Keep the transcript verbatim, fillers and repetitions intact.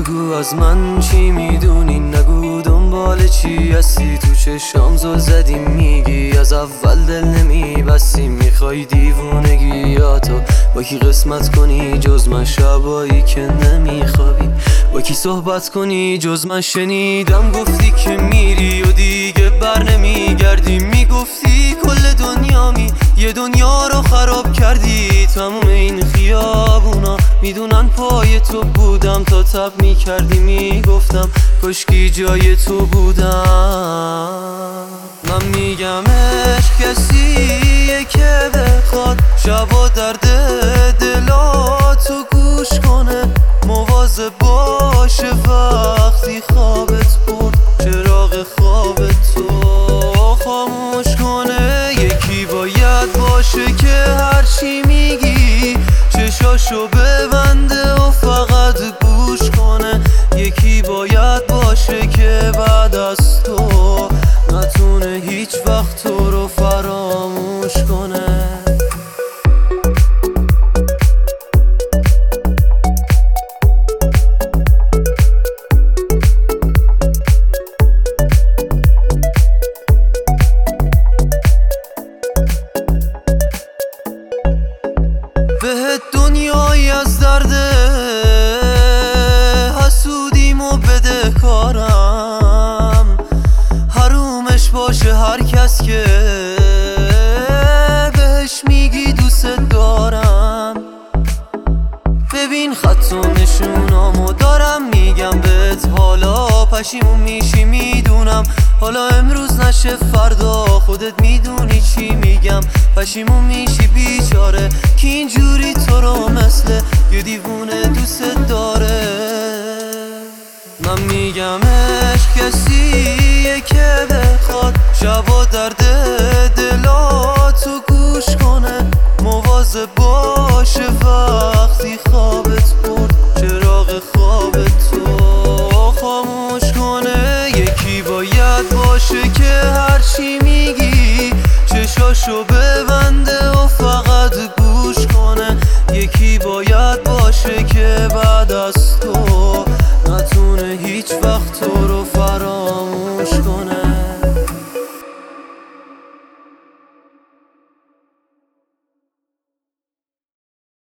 بگو از من چی میدونی، نگو دنبال چی هستی. تو چشام زل زدی میگی از اول دل نمیبستی. میخوای دیوونگی یا تو با کی قسمت کنی جز من، شبایی که نمیخوابی با کی صحبت کنی جز من. شنیدم گفتی که میری و دیگه بر نمیگردی، میگفتی کل دنیامی یه دنیا رو خراب کردی. تموم این خیابونا میدونن پای تو بودم، تا تب میکردی میگفتم کشکی جای تو بودم. من میگم عشق کسیه که بخواد شبا درد دلاتو گوش کنه، مواظب باشه وقتی خوابت برد چراغ خوابتو خاموش کنه. یکی باید باشه که هرچی میگی چشاشو ببنده و فقط گوش کنه. یکی باید باشه که بعد از تو نتونه هیچ وقت تو رو فراموش کنه. بهت دنیایی از درد حسودیم و بده کارم، حرومش باشه هر کس که بهش میگی دوست دارم. ببین خط و نشونامو دارم میگم بهت، حالا پشیمون میشی میدونم، حالا امروز نشه فردا خودت میدونی چی میگم. پشیمون میشی بیچاره که اینجوری تو رو مثل یه دیوونه دوست داره. من میگم عشق کسیه که بخواد شبا درد دلاتو گوش کنه، مواظب باشه